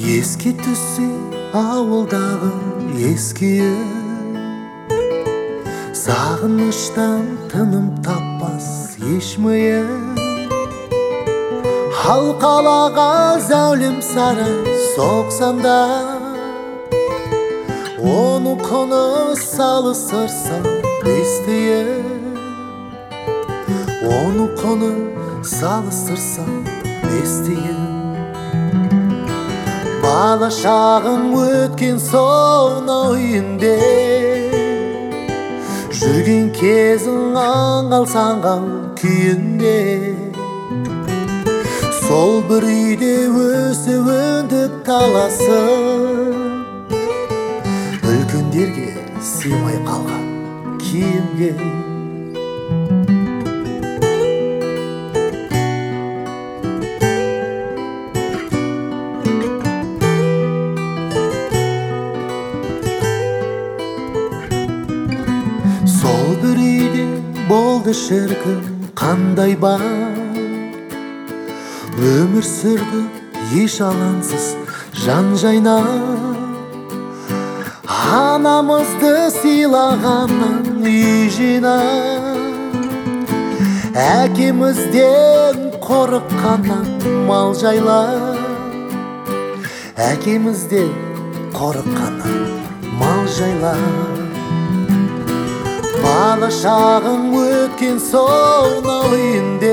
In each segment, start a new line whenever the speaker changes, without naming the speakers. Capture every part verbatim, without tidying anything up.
Еске түссе ауылдағы ескі үй, сағыныштан тыным таппас еш миы. Ал қалаға зәулім сарай соқсанда, оны құны салыстырсам естиі. Оны құны салыстырсам естиі. Бала шағым өткен сонау үйінде, жүрген кезің аңғалсанған күйінде. Сол бір үйде өсіп өндік таласып, үлкендерге сыймай қалған киімге. Сол бір үйде болды шіркін қандай бар, өмір сүрді еш алаңсыз жан жайнап. Анамызды сыйлағаннан үй жинап, әкемізден қорыққаннан мал жайлап. Әкемізден қорыққаннан мал жайлап. Бала шағым өткен сонау үйінде,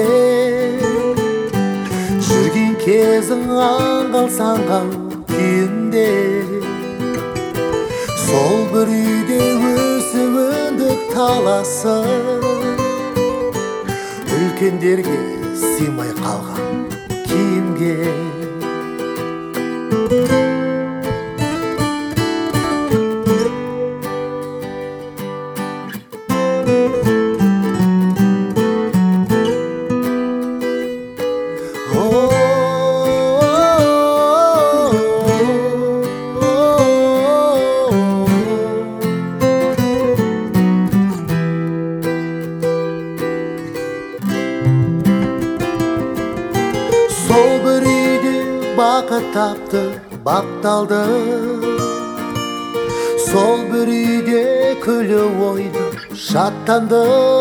жүрген кезің аңғалсанған күйінде. Сол бір үйде өсіп өндік таласып, үлкендерге сыймай қалған киімге. Сол бір үйде бақыт тапты, бақталды. Сол бір үйде күліп ойнап шаттанды.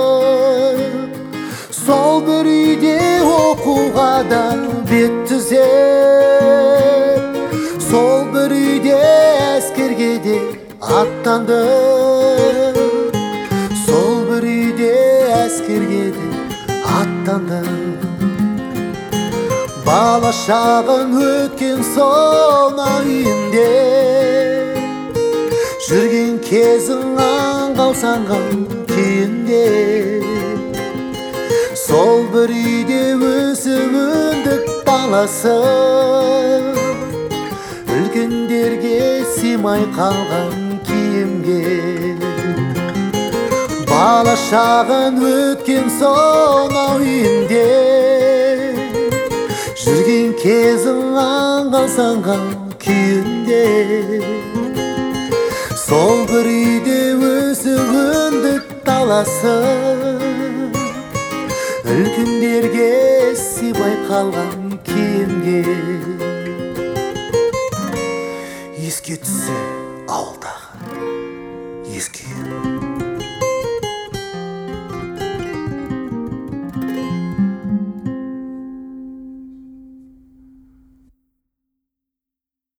Сол бір үйде оқуға да бет түзеп, сол бір үйде әскерге де аттанды. Сол бір үйде әскерге де аттанды. Бала шағың өткен сонау үйінде, жүрген кезің аңғалсанған күйінде. Сол бір үйде өсіп өндік таласып, үлкендерге сыймай қалған киімге. Бала шағың өткен сонау үйінде, жүрген кезің аңғалсанған күйінде. Сол бір үйде өсіп өндік таласып, үлкендерге сыймай қалған киімге. Еске түссе